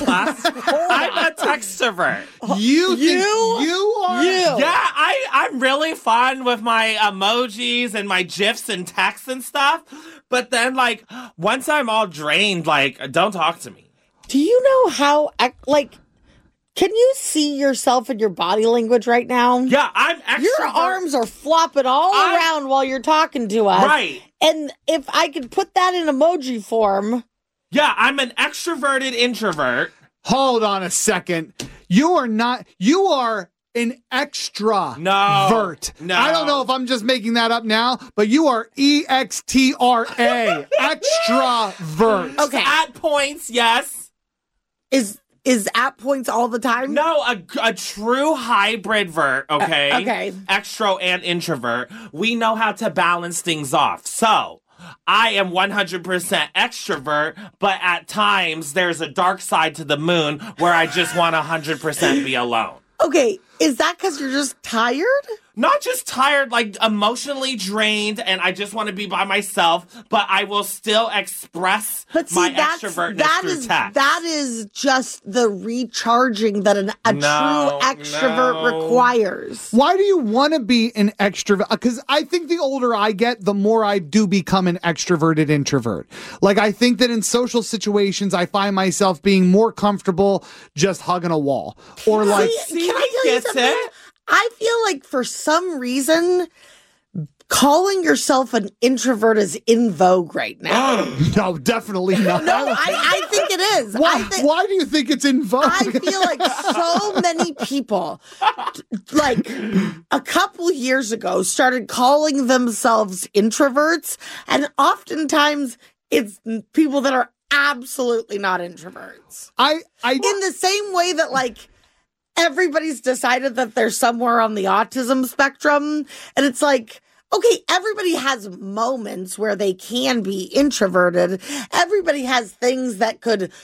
textrovert. You are? Yeah, I'm really fun with my emojis and my GIFs and texts and stuff. But then, once I'm all drained, don't talk to me. Do you know how, Can you see yourself in your body language right now? Yeah, I'm extrovert. Your arms are flopping all around while you're talking to us. Right. And if I could put that in emoji form. Yeah, I'm an extroverted introvert. Hold on a second. You are not. You are an extravert. No. I don't know if I'm just making that up now, but you are EXTRA. Extravert. Okay. At points, yes. Is at points all the time? No, a true hybrid vert, okay? Okay. Extro and introvert. We know how to balance things off. So, I am 100% extrovert, but at times there's a dark side to the moon where I just want 100% be alone. Okay, is that because you're just tired? Not just tired, like emotionally drained, and I just want to be by myself, but I will still express my extrovertness through text. That is just the recharging that a true extrovert requires. Why do you want to be an extrovert? Because I think the older I get, the more I do become an extroverted introvert. Like, I think that in social situations, I find myself being more comfortable just hugging a wall. Or like... Can I tell you something? I feel like for some reason, calling yourself an introvert is in vogue right now. No, definitely not. No, I think it is. Why do you think it's in vogue? I feel like so many people, like a couple years ago, started calling themselves introverts, and oftentimes it's people that are absolutely not introverts. In the same way that, like, everybody's decided that they're somewhere on the autism spectrum. And it's like, okay, everybody has moments where they can be introverted. Everybody has things that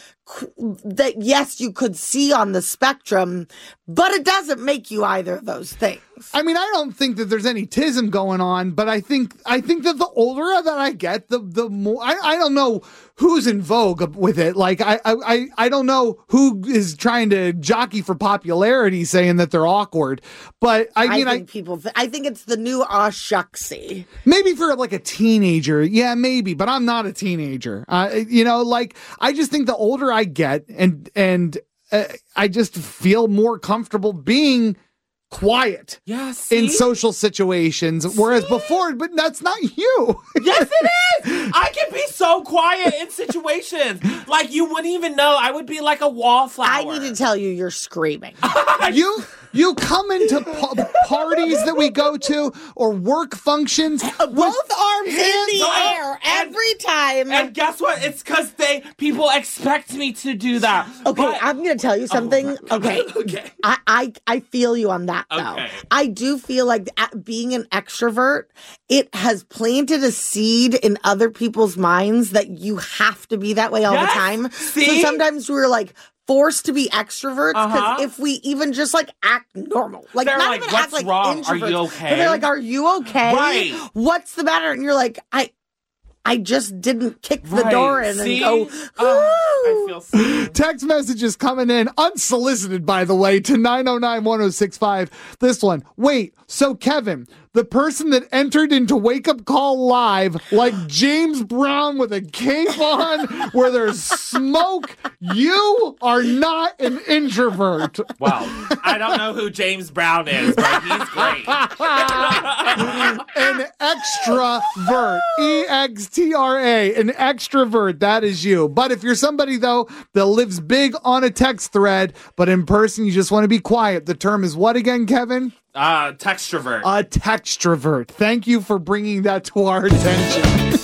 yes, you could see on the spectrum, but it doesn't make you either of those things. I mean, I don't think that there's any tism going on, but I think that the older that I get, the more I don't know who's in vogue with it. Like I don't know who is trying to jockey for popularity, saying that they're awkward. But I think it's the new shucksy. Maybe for like a teenager, yeah, maybe. But I'm not a teenager. Like I just think the older I get, and I just feel more comfortable being quiet in social situations, whereas before, but that's not you. Yes, it is. I can be so quiet in situations. Like, you wouldn't even know. I would be like a wallflower. I need to tell you, you're screaming. You come into parties that we go to or work functions. Both arms in the air every time. And guess what? It's because people expect me to do that. Okay, I'm going to tell you something. Okay. I feel you on that, though. Okay. I do feel like being an extrovert, it has planted a seed in other people's minds that you have to be that way all the time. See? So sometimes we're like forced to be extroverts because if we even just like act normal, like they're not like, even what's act like wrong? introverts, Are you okay? but they're like, are you okay? Right. What's the matter? And you're like, I just didn't kick the door in and go, I feel so. Text messages coming in, unsolicited, by the way, to 909-1065. This one. Wait, so Kevin, the person that entered into Wake Up Call Live like James Brown with a cape on where there's smoke, you are not an introvert. Wow. I don't know who James Brown is, but he's great. An extravert. EXTRA. An extrovert. That is you. But if you're somebody, though, that lives big on a text thread, but in person you just want to be quiet, the term is what again, Kevin? Textrovert. A textrovert. Thank you for bringing that to our attention.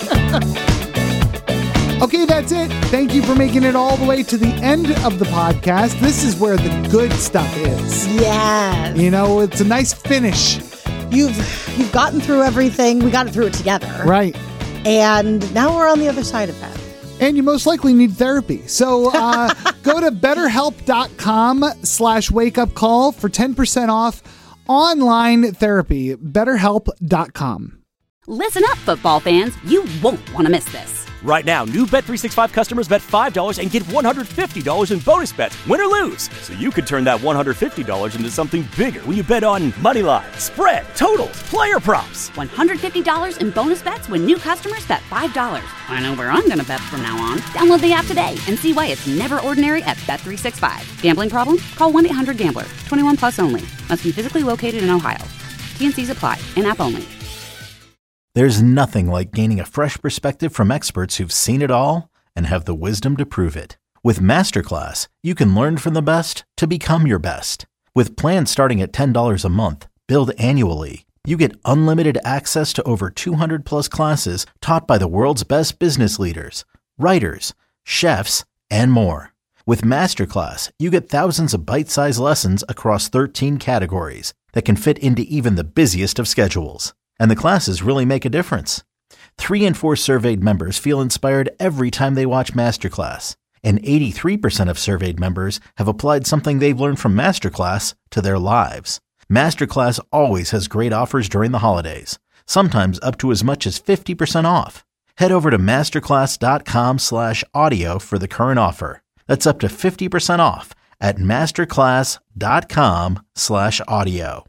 Okay, that's it. Thank you for making it all the way to the end of the podcast. This is where the good stuff is. Yes. You know, it's a nice finish. You've gotten through everything. We got it through it together. Right. And now we're on the other side of that. And you most likely need therapy. So go to betterhelp.com/wakeupcall for 10% off online therapy. betterhelp.com. Listen up, football fans. You won't want to miss this. Right now, new Bet365 customers bet $5 and get $150 in bonus bets, win or lose. So you could turn that $150 into something bigger when you bet on moneyline, spread, totals, player props. $150 in bonus bets when new customers bet $5. I know where I'm going to bet from now on. Download the app today and see why it's never ordinary at Bet365. Gambling problem? Call 1-800-GAMBLER. 21 plus only. Must be physically located in Ohio. T&Cs apply. In-app only. There's nothing like gaining a fresh perspective from experts who've seen it all and have the wisdom to prove it. With Masterclass, you can learn from the best to become your best. With plans starting at $10 a month, billed annually, you get unlimited access to over 200 plus classes taught by the world's best business leaders, writers, chefs, and more. With Masterclass, you get thousands of bite-sized lessons across 13 categories that can fit into even the busiest of schedules. And the classes really make a difference. 3 in 4 surveyed members feel inspired every time they watch Masterclass. And 83% of surveyed members have applied something they've learned from Masterclass to their lives. Masterclass always has great offers during the holidays, sometimes up to as much as 50% off. Head over to masterclass.com/audio for the current offer. That's up to 50% off at masterclass.com/audio.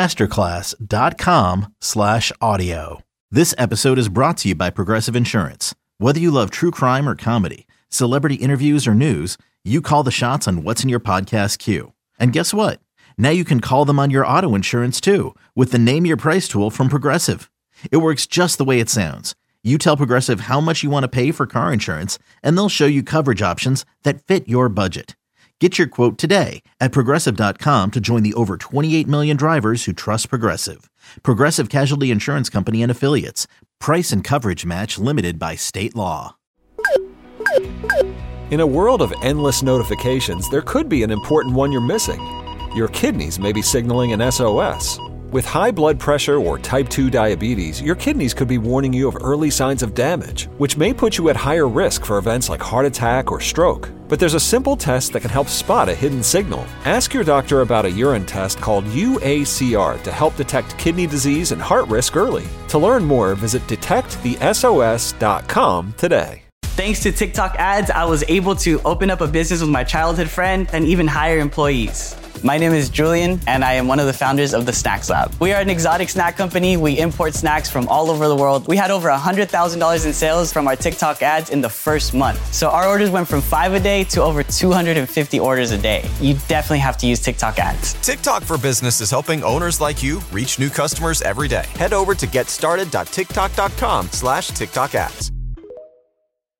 masterclass.com/audio. This episode is brought to you by Progressive Insurance. Whether you love true crime or comedy, celebrity interviews or news, you call the shots on what's in your podcast queue. And guess what? Now you can call them on your auto insurance too with the Name Your Price tool from Progressive. It works just the way it sounds. You tell Progressive how much you want to pay for car insurance, and they'll show you coverage options that fit your budget. Get your quote today at Progressive.com to join the over 28 million drivers who trust Progressive. Progressive Casualty Insurance Company and Affiliates. Price and coverage match limited by state law. In a world of endless notifications, there could be an important one you're missing. Your kidneys may be signaling an SOS. With high blood pressure or type 2 diabetes, your kidneys could be warning you of early signs of damage, which may put you at higher risk for events like heart attack or stroke. But there's a simple test that can help spot a hidden signal. Ask your doctor about a urine test called UACR to help detect kidney disease and heart risk early. To learn more, visit detectthesos.com today. Thanks to TikTok ads, I was able to open up a business with my childhood friend and even hire employees. My name is Julian, and I am one of the founders of the Snacks Lab. We are an exotic snack company. We import snacks from all over the world. We had over $100,000 in sales from our TikTok ads in the first month. So our orders went from 5 a day to over 250 orders a day. You definitely have to use TikTok ads. TikTok for Business is helping owners like you reach new customers every day. Head over to getstarted.tiktok.com/TikTok ads.